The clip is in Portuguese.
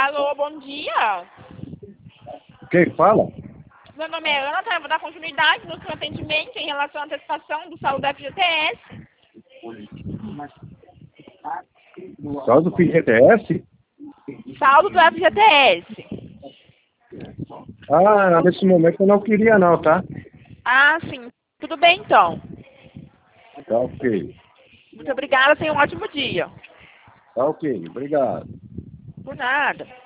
Alô, bom dia. Quem fala? Meu nome é Ana, eu vou dar continuidade no seu atendimento em relação à antecipação do saldo do FGTS. Saldo do FGTS? Saldo do FGTS. Ah, nesse momento eu não queria não, tá? Ah, sim. Tudo bem, então. Tá ok. Muito obrigada, tenha um ótimo dia. Tá ok, obrigado. Por nada.